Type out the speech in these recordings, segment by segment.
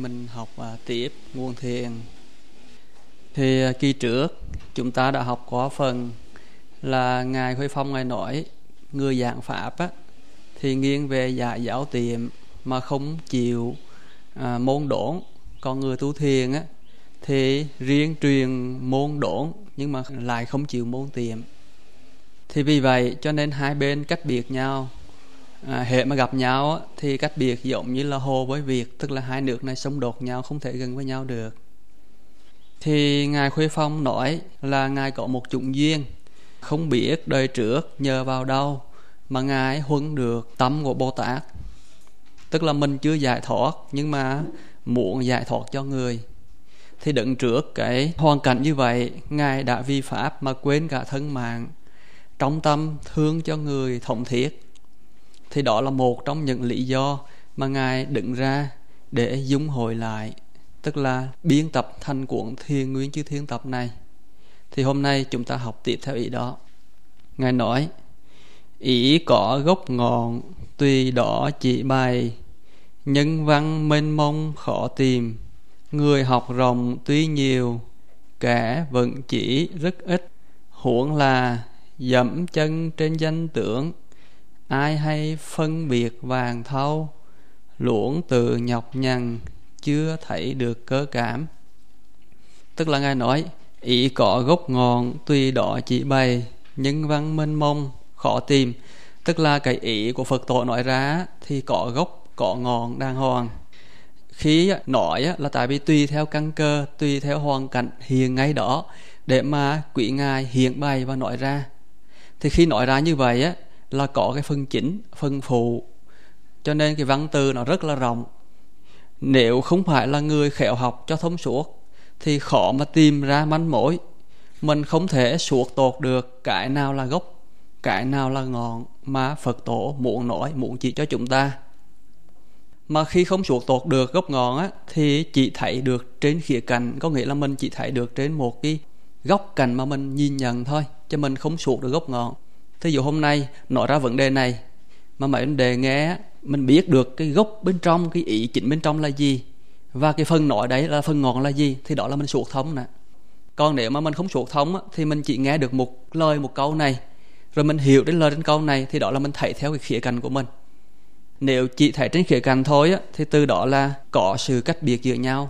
mình học tiếp nguồn thiền. Thì kỳ trước chúng ta đã học qua phần là Ngài Huệ Phong Ngài nói người giảng Pháp á, thì nghiêng về dạy giáo tiệm mà không chịu môn đốn. Còn người tu thiền á, thì riêng truyền môn đốn nhưng mà lại không chịu môn tiệm. Thì vì vậy cho nên hai bên cách biệt nhau. Hệ mà gặp nhau á, thì cách biệt giống như là hồ với Việt, tức là hai nước này xung đột nhau, không thể gần với nhau được. Thì Ngài Khuê Phong nói là Ngài có một chủng duyên, không biết đời trước nhờ vào đâu mà Ngài huân được tâm của Bồ Tát. Tức là mình chưa giải thoát nhưng mà muốn giải thoát cho người. Thì đứng trước cái hoàn cảnh như vậy, Ngài đã vi pháp mà quên cả thân mạng, trong tâm thương cho người thống thiết. Thì đó là một trong những lý do mà Ngài đứng ra để dung hội lại, tức là biên tập thành cuốn Thiền Nguyên Chư Thiên Tập này. Thì hôm nay chúng ta học tiếp theo ý đó. Ngài nói: ý có gốc ngọn tùy đó chỉ bày, nhân văn mênh mông khó tìm, người học rộng tuy nhiều, kẻ vẫn chỉ rất ít. Huống là dẫm chân trên danh tưởng, ai hay phân biệt vàng thau, luống tự nhọc nhằn chưa thấy được cơ cảm. Tức là Ngài nói ý có gốc ngọn tùy đó chỉ bày, nhân văn mênh mông khó tìm. Tức là cái ý của Phật tổ nói ra thì có gốc có ngọn đàng hoàng. Khi nói là tại vì tùy theo căn cơ, tùy theo hoàn cảnh hiện ngay đó để mà quý Ngài hiện bày và nói ra. Thì khi nói ra như vậy là có cái phần chính, phần phụ, cho nên cái văn từ nó rất là rộng. Nếu không phải là người khéo học cho thông suốt thì khó mà tìm ra manh mối. Mình không thể suốt tột được cái nào là gốc, cái nào là ngọn mà Phật tổ muốn nói, muốn chỉ cho chúng ta. Mà khi không suốt tột được gốc ngọn thì chỉ thấy được trên khía cạnh, có nghĩa là mình chỉ thấy được trên một cái góc cạnh mà mình nhìn nhận thôi, chứ mình không suốt được gốc ngọn. Thí dụ hôm nay nói ra vấn đề này mà mấy vấn đề nghe mình biết được cái gốc bên trong, cái ý chính bên trong là gì, và cái phần nói đấy là phần ngọn là gì, thì đó là mình suốt thông nè. Còn nếu mà mình không suốt thông thì mình chỉ nghe được một lời, một câu này, rồi mình hiểu đến lời đến câu này, thì đó là mình thấy theo cái khía cạnh của mình. Nếu chỉ thấy trên khía cạnh thôi thì từ đó là có sự cách biệt giữa nhau.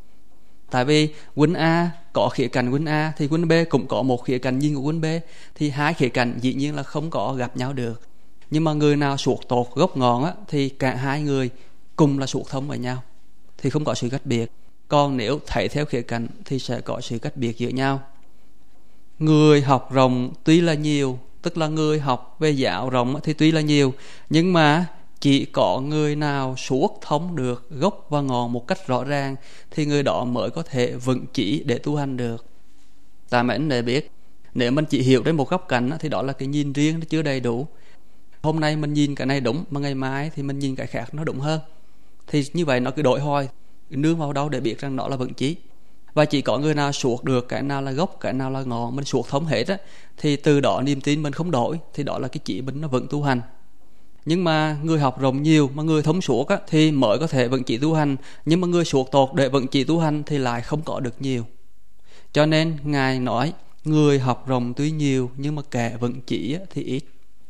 Tại vì huynh A có khía cạnh huynh A thì huynh B cũng có một khía cạnh nhìn của huynh B, thì hai khía cạnh dĩ nhiên là không có gặp nhau được. Nhưng mà người nào suốt tột gốc ngọn thì cả hai người cùng là suốt thông với nhau, thì không có sự cách biệt. Còn nếu thấy theo khía cạnh thì sẽ có sự cách biệt giữa nhau. Người học rộng tuy là nhiều, tức là người học về giáo rộng thì tuy là nhiều, nhưng mà chỉ có người nào suốt thông được gốc và ngọn một cách rõ ràng thì người đó mới có thể vững chỉ để tu hành được. Ta mến để biết, nếu mình chỉ hiểu đến một góc cạnh thì đó là cái nhìn riêng, nó chưa đầy đủ. Hôm nay mình nhìn cái này đúng, mà ngày mai thì mình nhìn cái khác nó đúng hơn. Thì như vậy nó cứ đổi hoài, nương vào đâu để biết rằng nó là vững chí. Và chỉ có người nào suốt được cái nào là gốc, cái nào là ngọn, mình suốt thông hết thì từ đó niềm tin mình không đổi, thì đó là cái chỉ mình nó vững tu hành. Nhưng mà người học rộng nhiều mà người thông suốt thì mới có thể vững chỉ tu hành. Nhưng mà người suốt tột để vững chỉ tu hành thì lại không có được nhiều. Cho nên Ngài nói người học rộng tuy nhiều nhưng mà kẻ vững chỉ thì ít.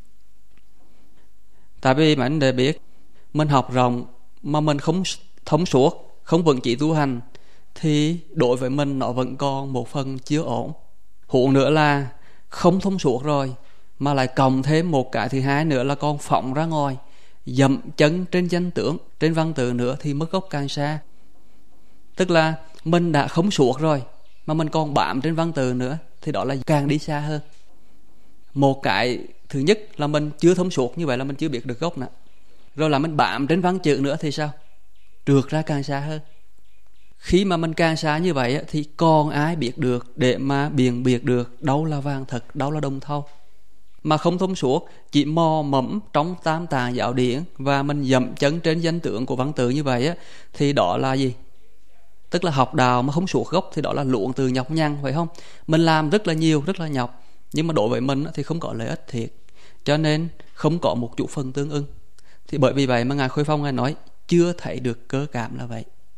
Tại vì mà anh để biết, mình học rộng mà mình không thông suốt, không vững chỉ tu hành thì đối với mình nó vẫn còn một phần chưa ổn. Huống nữa là không thông suốt rồi mà lại cộng thêm một cái thứ hai nữa là còn phóng ra ngoài, dậm chân trên danh tưởng, trên văn tự nữa thì mất gốc càng xa. Tức là mình đã không suốt rồi mà mình còn bám trên văn tự nữa thì đó là càng đi xa hơn. Một cái thứ nhất là mình chưa thông suốt, như vậy là mình chưa biết được gốc nè. Rồi là mình bám trên văn chữ nữa thì sao? Trượt ra càng xa hơn. Khi mà mình càng xa như vậy thì còn ai biết được để mà biện biệt được đâu là vàng thật, đâu là đồng thau. Mà không thông suốt, chỉ mò mẫm trong tam tạng giáo điển và mình dậm chân trên danh tưởng của văn tự như vậy thì đó là gì? Tức là học đạo mà không suốt gốc thì đó là luống từ nhọc nhằn, phải không? Mình làm rất là nhiều, rất là nhọc, nhưng mà đối với mình thì không có lợi ích thiệt, cho nên không có một chút phần tương ưng. Thì bởi vì vậy mà Ngài Khuê Phong Ngài nói chưa thấy được cơ cảm là vậy.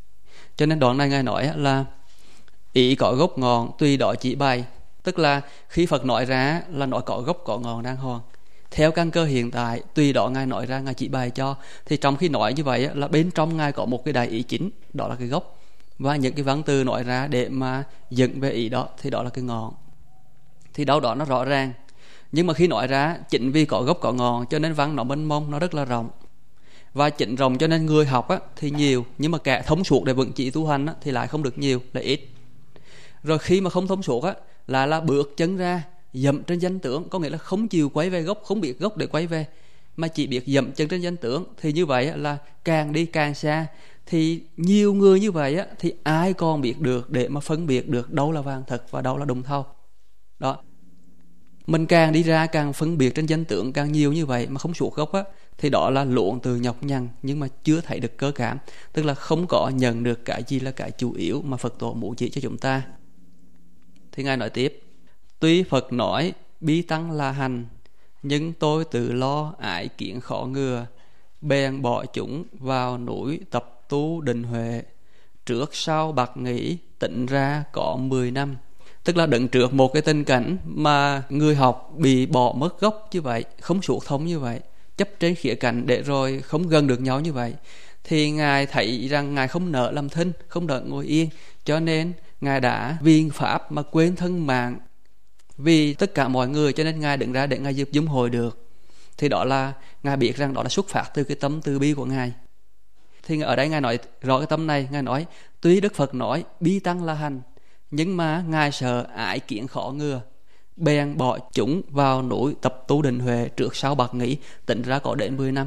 Cho nên đoạn này Ngài nói là ý có gốc ngọn tùy đó chỉ bày. Tức là khi Phật nói ra là nói có gốc có ngọn đàng hoàng. Theo căn cơ hiện tại, tùy đó Ngài nói ra, Ngài chỉ bày cho. Thì trong khi nói như vậy là bên trong Ngài có một cái đại ý chính, đó là cái gốc. Và những cái văn từ nói ra để mà dựng về ý đó thì đó là cái ngọn. Thì đâu đó nó rõ ràng. Nhưng mà khi nói ra, chính vì có gốc có ngọn cho nên văn nó mênh mông, nó rất là rộng. Và chính rộng cho nên người học thì nhiều, nhưng mà kẻ thông suốt để vững chỉ tu hành thì lại không được nhiều, là ít. Rồi khi mà không thông suốt là bước chân ra dậm trên danh tướng, có nghĩa là không chịu quay về gốc, không biết gốc để quay về, mà chỉ biết dậm chân trên danh tướng. Thì như vậy là càng đi càng xa. Thì nhiều người như vậy thì ai còn biết được để mà phân biệt được đâu là vàng thật và đâu là đồng thau. Đó. Mình càng đi ra càng phân biệt trên danh tướng càng nhiều như vậy mà không suốt gốc thì đó là luộn từ nhọc nhằn, nhưng mà chưa thấy được cơ cảm. Tức là không có nhận được cái gì là cái chủ yếu mà Phật tổ muốn chỉ cho chúng ta. Thì Ngài nói tiếp: tuy Phật nói bi tăng là hành, nhưng tôi tự lo ải kiến khó ngừa, bèn bỏ chúng vào núi tập tu định huệ, trước sau bạc nghĩ tịnh ra có 10 năm. Tức là đứng trước một cái tình cảnh mà người học bị bỏ mất gốc như vậy, không suốt thông như vậy, chấp trên khía cạnh để rồi không gần được nhau như vậy, thì Ngài thấy rằng Ngài không nỡ làm thinh, không nỡ ngồi yên, cho nên Ngài đã vì Pháp mà quên thân mạng vì tất cả mọi người, cho nên Ngài đứng ra để Ngài giúp dung hồi được. Thì đó là Ngài biết rằng đó là xuất phát từ cái tâm từ bi của Ngài. Thì ở đây Ngài nói rõ cái tâm này. Ngài nói tuy Đức Phật nói bi tăng là hành, nhưng mà Ngài sợ ái kiến khó ngừa, bèn bỏ chúng vào núi tập tu định huệ, trước sau bạc nghĩ tịnh ra có đến 10 năm.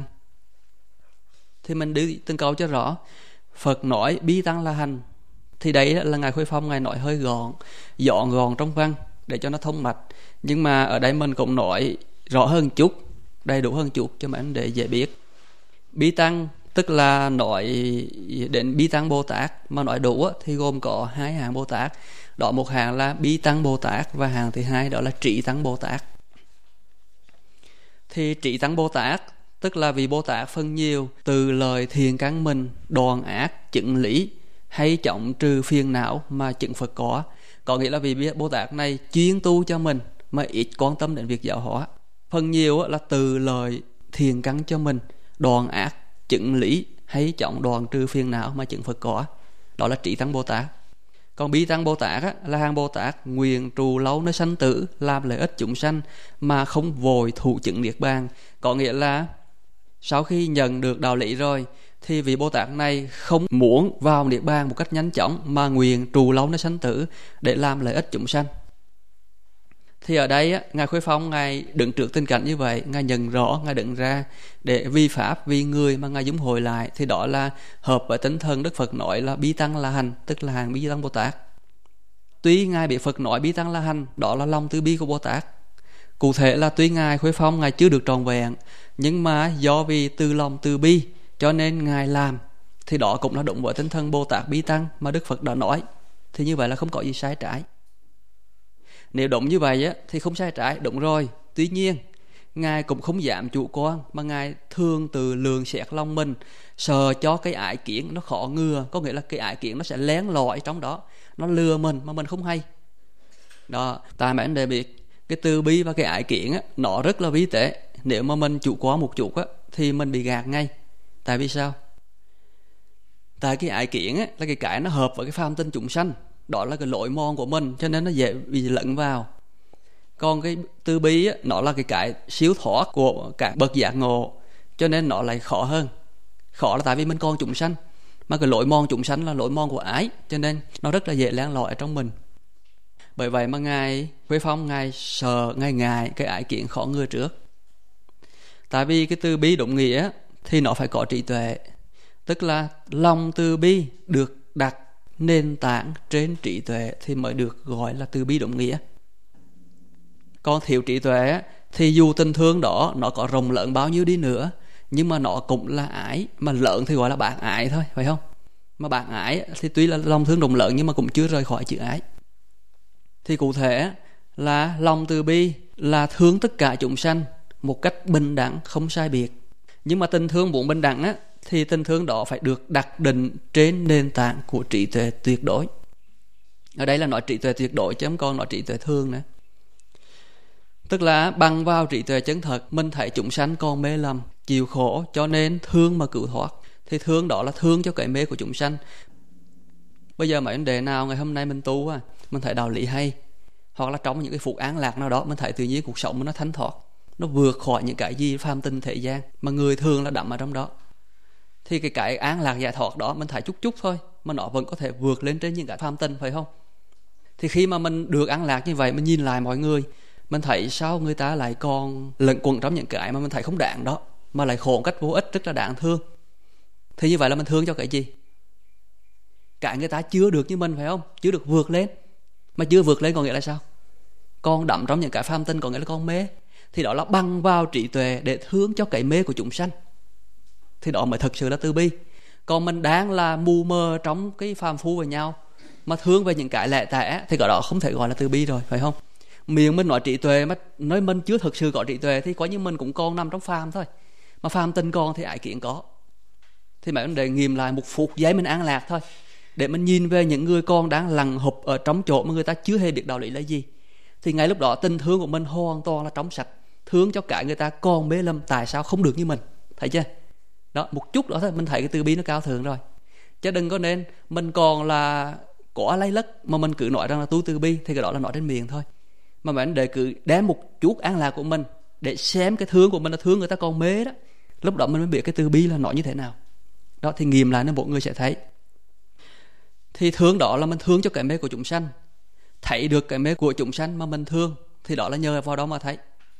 Thì mình đi từng câu cho rõ. Phật nói bi tăng là hành, thì đấy là Ngài Khuê Phong Ngài nói hơi dọn gọn trong văn để cho nó thông mạch. Nhưng mà ở đây mình cũng nói rõ hơn chút, đầy đủ hơn chút cho mình để dễ biết. Bi tăng tức là nói đến Bi Tăng Bồ Tát, mà nói đủ thì gồm có 2 hạng Bồ Tát. Đó, một hạng là Bi Tăng Bồ Tát và hạng thứ hai đó là Trí Tăng Bồ Tát. Thì Trí Tăng Bồ Tát tức là vị Bồ Tát phân nhiều từ lời thiền căn mình, đoạn ác, chứng lý, hay chóng trừ phiền não mà chứng Phật có. Có nghĩa là vị Bồ Tát này chuyên tu cho mình mà ít quan tâm đến việc giáo hóa. Phần nhiều là từ lời thiền căn cho mình, đoạn ác, chứng lý, hay chóng đoạn trừ phiền não mà chứng Phật có. Đó là Trí Tăng Bồ Tát. Còn Bi Tăng Bồ Tát là hàng Bồ Tát nguyện trụ lâu nơi sanh tử, làm lợi ích chúng sanh mà không vội thụ chứng niết bàn. Có nghĩa là sau khi nhận được đạo lý rồi thì vị Bồ Tát này không muốn vào niết bàn một cách nhanh chóng, mà nguyện trụ lâu nơi sanh tử để làm lợi ích chúng sanh. Thì ở đây Ngài Khuê Phong Ngài đứng trước tình cảnh như vậy, Ngài nhận rõ, Ngài đứng ra để vi Pháp, vì người mà Ngài dung hồi lại. Thì đó là hợp với tinh thần Đức Phật nói là Bi Tăng là hành, tức là hàng Bi Tăng Bồ Tát. Tuy Ngài bị Phật nói Bi Tăng là hành, đó là lòng từ bi của Bồ Tát. Cụ thể là tuy Ngài Khuê Phong Ngài chưa được trọn vẹn, nhưng mà do vì từ lòng từ bi cho nên Ngài làm, thì đó cũng là đúng với tinh thần Bồ Tát Bi Tăng mà Đức Phật đã nói. Thì như vậy là không có gì sai trái. Nếu đúng như vậy thì không sai trái, đúng rồi. Tuy nhiên Ngài cũng không dám chủ quan, mà Ngài thường từ lường xét lòng mình, sợ cho cái ái kiến nó khó ngừa. Có nghĩa là cái ái kiến nó sẽ lén lỏi trong đó, nó lừa mình mà mình không hay. Đó, tại mấy anh đề biệt cái từ bi và cái ái kiến nó rất là vi tế. Nếu mà mình chủ quan một chút thì mình bị gạt ngay. Tại vì sao? Tại cái ái kiến là cái nó hợp với cái phàm tinh chúng sanh, đó là cái lỗi mòn của mình, cho nên nó dễ bị lẫn vào. Còn cái từ bi nó là cái siêu thoát của các bậc giác ngộ, cho nên nó lại khó hơn. Khó là tại vì mình còn chúng sanh, mà cái lỗi mòn chúng sanh là lỗi mòn của ái, cho nên nó rất là dễ len lỏi trong mình. Bởi vậy mà Ngài Khuê Phong Ngài sợ, Ngài ngại cái ái kiến khó ngừa trước. Tại vì cái từ bi đúng nghĩa thì nó phải có trí tuệ, tức là lòng từ bi được đặt nền tảng trên trí tuệ thì mới được gọi là từ bi đúng nghĩa. Còn thiếu trí tuệ thì dù tình thương đó nó có rộng lớn bao nhiêu đi nữa, nhưng mà nó cũng là ái, mà lớn thì gọi là bạn ái thôi, phải không? Mà bạn ái thì tuy là lòng thương rộng lớn nhưng mà cũng chưa rời khỏi chữ ái. Thì cụ thể là lòng từ bi là thương tất cả chúng sanh một cách bình đẳng, không sai biệt. Nhưng mà tình thương muốn bình đẳng thì tình thương đó phải được đặt định trên nền tảng của trí tuệ tuyệt đối. Ở đây là nói trí tuệ tuyệt đối chứ không còn nói trí tuệ thương nữa. Tức là bằng vào trí tuệ chân thật, mình thấy chúng sanh còn mê lầm, chịu khổ, cho nên thương mà cứu thoát. Thì thương đó là thương cho cái mê của chúng sanh. Bây giờ mấy vấn đề nào ngày hôm nay mình tu mình thấy đạo lý hay, hoặc là trong những cái phút an lạc nào đó mình thấy tự nhiên cuộc sống nó thánh thoát, nó vượt khỏi những cái gì phàm tinh thế gian mà người thường là đắm ở trong đó. Thì cái an lạc giải thoát đó mình thấy chút chút thôi mà nó vẫn có thể vượt lên trên những cái phàm tinh, phải không? Thì khi mà mình được an lạc như vậy, mình nhìn lại mọi người, mình thấy sao người ta lại còn lẩn quẩn trong những cái mà mình thấy không đáng đó, mà lại khổ một cách vô ích, rất là đáng thương. Thì như vậy là mình thương cho cái gì? Cái người ta chưa được như mình, phải không? Chưa được vượt lên. Mà chưa vượt lên có nghĩa là sao? Con đắm trong những cái phàm tinh, có nghĩa là con mê. Thì đó là bằng vào trí tuệ để thương cho cái mê của chúng sanh. Thì đó mới thực sự là từ bi. Còn mình đang là mù mờ trong cái phàm phu với nhau, mà thương về những cái lẻ tẻ, thì cái đó không thể gọi là từ bi rồi, phải không? Miệng mình nói trí tuệ mà nói mình chưa thực sự có trí tuệ thì coi như mình cũng còn nằm trong phàm thôi. Mà phàm tinh còn thì ái kiến có. Thì mấy vấn đề nghiệm lại một phút giây mình an lạc thôi, để mình nhìn về những người con đang lằng hụp ở trong chỗ mà người ta chưa hề biết đạo lý là gì. Thì ngay lúc đó tình thương của mình hoàn toàn là trong sạch, thương cho cả người ta còn mê lầm tại sao không được như mình. Thấy chưa? Đó, một chút đó thôi mình thấy cái từ bi nó cao thượng rồi. Chứ đừng có nên mình còn là có lấy lất mà mình cứ nói rằng là tu từ bi, thì cái đó là nói trên miệng thôi. Mà mình để cứ đem một chút an lạc của mình để xem cái thương của mình là thương người ta còn mê đó, lúc đó mình mới biết cái từ bi là nói như thế nào. Đó, thì nghiệm lại nên mọi người sẽ thấy. Thì thương đó là mình thương cho cái mê của chúng sanh. Thấy được cái mê của chúng sanh mà mình thương, thì đó là nhờ vào đó mà thấy.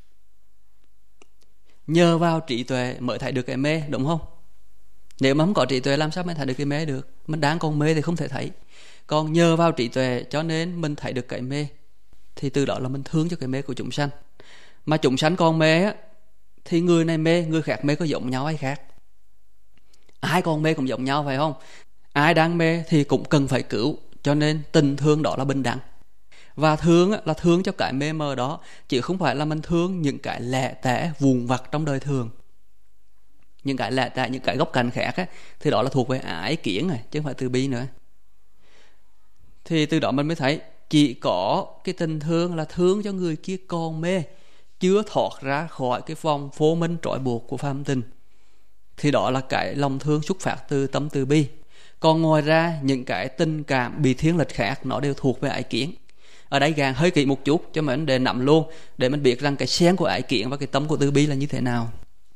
Nhờ vào trí tuệ mới thấy được cái mê, đúng không? Nếu mà không có trí tuệ làm sao mình thấy được cái mê được? Mình đang còn mê thì không thể thấy. Còn nhờ vào trí tuệ cho nên mình thấy được cái mê, thì từ đó là mình thương cho cái mê của chúng sanh. Mà chúng sanh còn mê thì người này mê, người khác mê có giống nhau hay khác? Ai còn mê cũng giống nhau, phải không? Ai đang mê thì cũng cần phải cứu. Cho nên tình thương đó là bình đẳng. Và thương là thương cho cái mê mờ đó, chứ không phải là mình thương những cái lẻ tẻ vụn vặt trong đời thường. Những cái lẻ tẻ, những cái góc cạnh khác thì đó là thuộc về ái kiến rồi, chứ không phải từ bi nữa. Thì từ đó mình mới thấy chỉ có cái tình thương là thương cho người kia còn mê, chưa thoát ra khỏi cái vòng vô minh trói buộc của phàm tình, thì đó là cái lòng thương xuất phát từ tâm từ bi. Còn ngoài ra những cái tình cảm bị thiên lịch khác nó đều thuộc về ái kiến. Ở đây gàng hơi kỹ một chút cho mình để nắm luôn, để mình biết rằng cái xén của ái kiến và cái tâm của từ bi là như thế nào.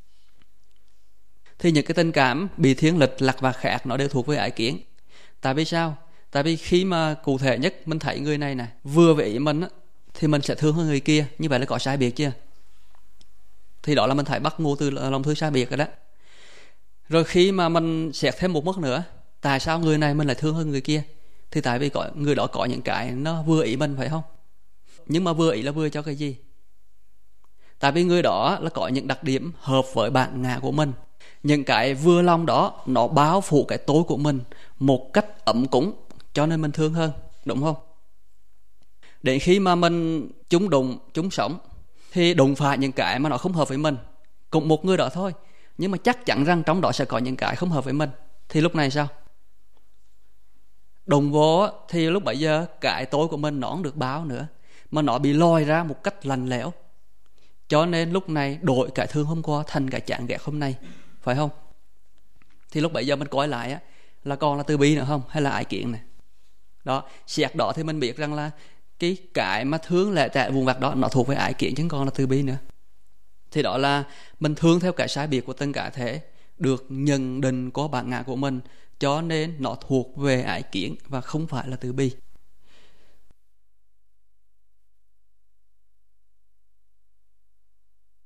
Thì những cái tình cảm bị thiên lịch lạc và khác nó đều thuộc về ái kiến. Tại vì sao? Tại vì khi mà cụ thể nhất mình thấy người này vừa với ý mình thì mình sẽ thương hơn người kia. Như vậy là có sai biệt chưa? Thì đó là mình thấy bắt nguồn từ lòng thương sai biệt rồi đó. Rồi khi mà mình xét thêm một mức nữa, tại sao người này mình lại thương hơn người kia? Thì tại vì người đó có những cái nó vừa ý mình, phải không? Nhưng mà vừa ý là vừa cho cái gì? Tại vì người đó là có những đặc điểm hợp với bản ngã của mình. Những cái vừa lòng đó nó bao phủ cái tối của mình một cách ấm cúng, cho nên mình thương hơn, đúng không? Đến khi mà mình chúng đụng, chúng sống thì đụng phải những cái mà nó không hợp với mình, cùng một người đó thôi, nhưng mà chắc chắn rằng trong đó sẽ có những cái không hợp với mình. Thì lúc này sao? Đụng vô thì lúc bấy giờ cái tối của mình nó không được báo nữa, mà nó bị lòi ra một cách lạnh lẽo. Cho nên lúc này đổi cái thương hôm qua thành cái chán ghét hôm nay, phải không? Thì lúc bấy giờ mình coi lại là còn là từ bi nữa không, hay là ái kiến này? Đó, xét đó thì mình biết rằng là cái mà thương lẻ tẻ vùng vặt đó nó thuộc về ái kiến chứ còn là từ bi nữa. Thì đó là mình thương theo cái sai biệt của từng cá thể, được nhận định có bản ngã của mình, cho nên nó thuộc về ái kiến và không phải là từ bi.